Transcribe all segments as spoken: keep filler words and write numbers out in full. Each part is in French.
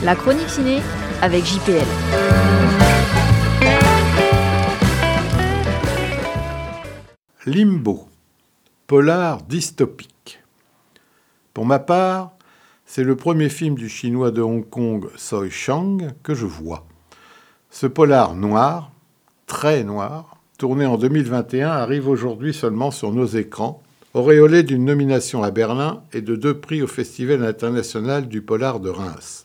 La chronique ciné avec J P L. Limbo, polar dystopique. Pour ma part, c'est le premier film du chinois de Hong Kong Tsui Chang que je vois. Ce polar noir, très noir, tourné en deux mille vingt et un, arrive aujourd'hui seulement sur nos écrans, auréolé d'une nomination à Berlin et de deux prix au Festival international du polar de Reims.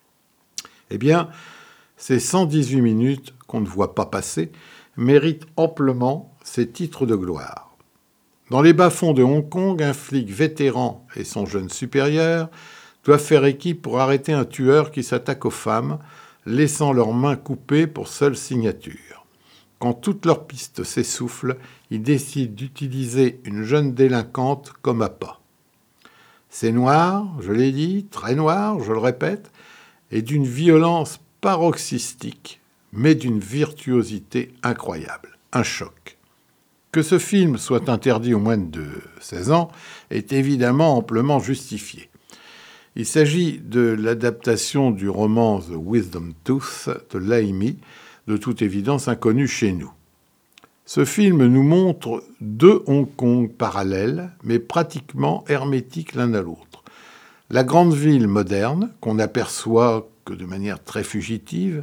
Eh bien, ces cent dix-huit minutes qu'on ne voit pas passer méritent amplement ces titres de gloire. Dans les bas-fonds de Hong Kong, un flic vétéran et son jeune supérieur doivent faire équipe pour arrêter un tueur qui s'attaque aux femmes, laissant leurs mains coupées pour seule signature. Quand toutes leurs pistes s'essoufflent, ils décident d'utiliser une jeune délinquante comme appât. C'est noir, je l'ai dit, très noir, je le répète, et d'une violence paroxystique, mais d'une virtuosité incroyable. Un choc. Que ce film soit interdit aux moins de seize ans est évidemment amplement justifié. Il s'agit de l'adaptation du roman The Wisdom Tooth de Lai Mi, de toute évidence inconnu chez nous. Ce film nous montre deux Hong Kong parallèles, mais pratiquement hermétiques l'un à l'autre. La grande ville moderne, qu'on n'aperçoit que de manière très fugitive,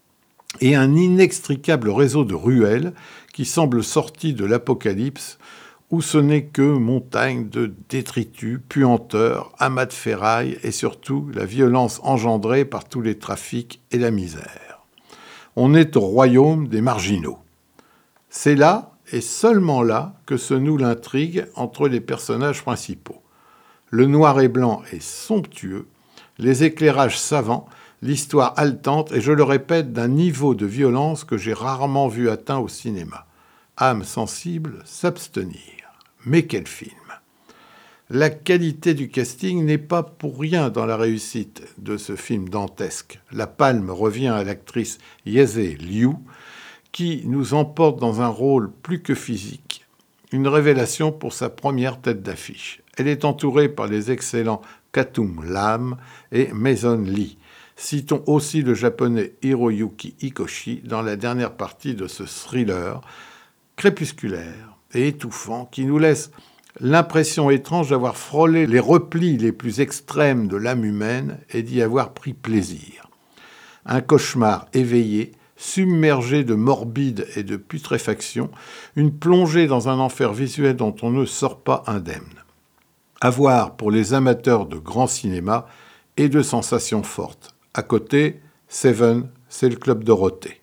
et un inextricable réseau de ruelles qui semble sorti de l'apocalypse, où ce n'est que montagne de détritus, puanteurs, amas de ferraille et surtout la violence engendrée par tous les trafics et la misère. On est au royaume des marginaux. C'est là, et seulement là, que se noue l'intrigue entre les personnages principaux. Le noir et blanc est somptueux, les éclairages savants, l'histoire haletante et, je le répète, d'un niveau de violence que j'ai rarement vu atteint au cinéma. Âme sensible, s'abstenir. Mais quel film! La qualité du casting n'est pas pour rien dans la réussite de ce film dantesque. La palme revient à l'actrice Yeze Liu, qui nous emporte dans un rôle plus que physique, une révélation pour sa première tête d'affiche. Elle est entourée par les excellents Katum Lam et Mason Lee. Citons aussi le japonais Hiroyuki Hikoshi dans la dernière partie de ce thriller crépusculaire et étouffant qui nous laisse l'impression étrange d'avoir frôlé les replis les plus extrêmes de l'âme humaine et d'y avoir pris plaisir. Un cauchemar éveillé, submergé de morbide et de putréfaction, une plongée dans un enfer visuel dont on ne sort pas indemne. À voir pour les amateurs de grand cinéma et de sensations fortes. À côté, Seven, c'est le Club Dorothée.